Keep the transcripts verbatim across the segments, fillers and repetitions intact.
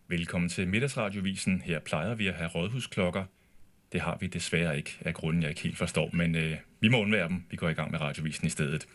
Velkommen til Middagsradiovisen. Her plejer vi at have rådhusklokker. Det har vi desværre ikke, af grunden jeg ikke helt forstår, men øh, vi må undvære dem. Vi går i gang med radiovisen i stedet.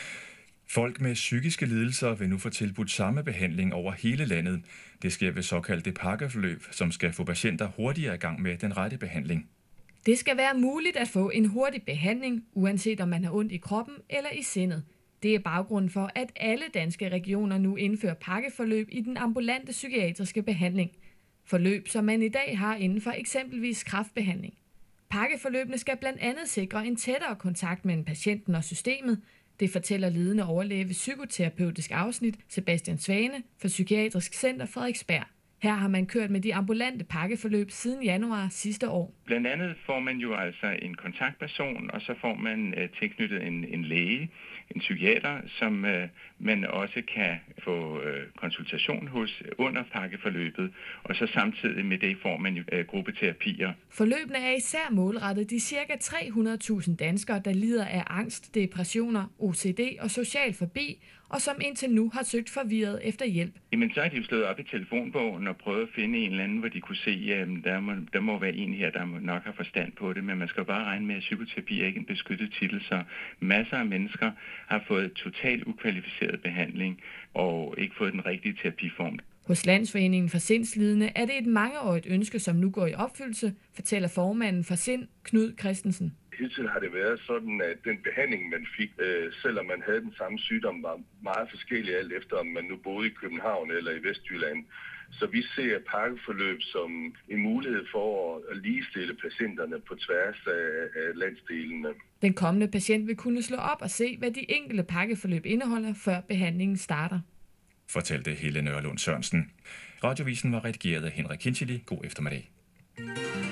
Folk med psykiske lidelser vil nu få tilbudt samme behandling over hele landet. Det sker ved såkaldte pakkeforløb, som skal få patienter hurtigere i gang med den rette behandling. Det skal være muligt at få en hurtig behandling, uanset om man har ondt i kroppen eller i sindet. Det er baggrunden for, at alle danske regioner nu indfører pakkeforløb i den ambulante psykiatriske behandling. Forløb, som man i dag har inden for eksempelvis kræftbehandling. Pakkeforløbene skal blandt andet sikre en tættere kontakt mellem patienten og systemet. Det fortæller ledende overlæge ved psykoterapeutisk afsnit Sebastian Svane for Psykiatrisk Center Frederiksberg. Her har man kørt med de ambulante pakkeforløb siden januar sidste år. Blandt andet får man jo altså en kontaktperson, og så får man øh, tilknyttet en, en læge, en psykiater, som øh, man også kan få øh, konsultation hos under pakkeforløbet, og så samtidig med det får man jo øh, gruppeterapier. Forløbene er især målrettet de ca. tre hundrede tusind danskere, der lider af angst, depressioner, O C D og social fobi, og som indtil nu har søgt forvirret efter hjælp. Jamen så er de jo slået op i telefonbogen og prøvet at finde en eller anden, hvor de kunne se, at der må, der må være en her, der nok har forstand på det, men man skal bare regne med, at psykoterapi er ikke en beskyttet titel, så masser af mennesker har fået totalt ukvalificeret behandling og ikke fået den rigtige terapiform. Hos Landsforeningen for Sindslidende er det et mangeårigt ønske, som nu går i opfyldelse, fortæller formanden for Sind, Knud Christensen. Hidtil har det været sådan, at den behandling, man fik, øh, selvom man havde den samme sygdom, var meget forskellig alt efter, om man nu boede i København eller i Vestjylland. Så vi ser pakkeforløb som en mulighed for at ligestille patienterne på tværs af, af landsdelene. Den kommende patient vil kunne slå op og se, hvad de enkelte pakkeforløb indeholder, før behandlingen starter. Fortalte Helle Nørlund Sørensen. Radiovisen var redigeret af Henrik Kinchili. God eftermiddag.